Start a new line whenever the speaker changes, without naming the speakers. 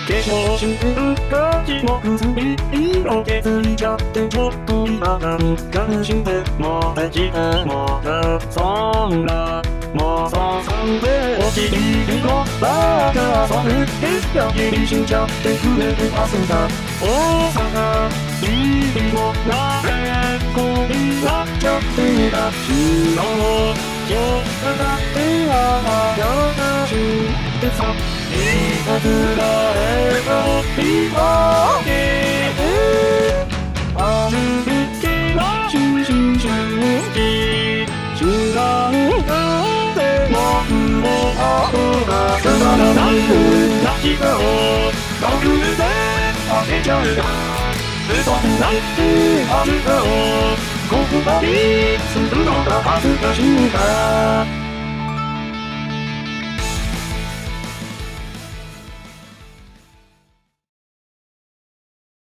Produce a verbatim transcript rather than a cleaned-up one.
化粧してる感じもくすみ色気づいちゃってちょっと今なんかしてもできてもねそんなもうそうさんでおちぎりのバカ遊ぶ部屋切りしちゃってくれてますが大阪ビビもなれっこになっちゃってた昨日今日だってあやだしてさいたずら笑顔今であるべきなしししき違うなんで僕も後がつまらない泣き顔バグで開けちゃうよ嘘なんてある顔ここまでするのが恥ずかしいから